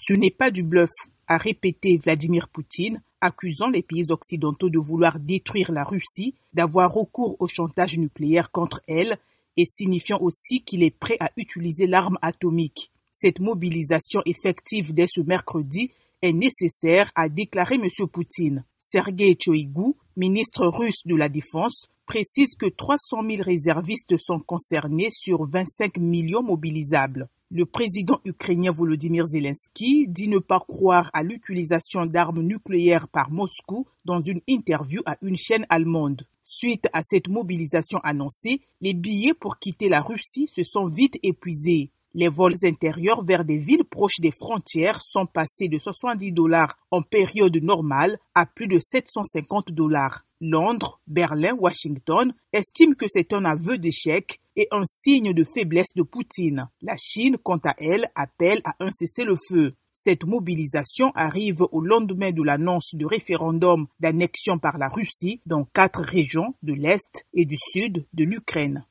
Ce n'est pas du bluff, a répété Vladimir Poutine, accusant les pays occidentaux de vouloir détruire la Russie, d'avoir recours au chantage nucléaire contre elle et signifiant aussi qu'il est prêt à utiliser l'arme atomique. Cette mobilisation effective dès ce mercredi est nécessaire, a déclaré M. Poutine. Sergei Shoigu, ministre russe de la Défense, précise que 300 000 réservistes sont concernés sur 25 millions mobilisables. Le président ukrainien Volodymyr Zelensky dit ne pas croire à l'utilisation d'armes nucléaires par Moscou dans une interview à une chaîne allemande. Suite à cette mobilisation annoncée, les billets pour quitter la Russie se sont vite épuisés. Les vols intérieurs vers des villes proches des frontières sont passés de $70 en période normale à plus de $750. Londres, Berlin, Washington estiment que c'est un aveu d'échec et un signe de faiblesse de Poutine. La Chine, quant à elle, appelle à un cessez-le-feu. Cette mobilisation arrive au lendemain de l'annonce du référendum d'annexion par la Russie dans 4 régions de l'Est et du Sud de l'Ukraine.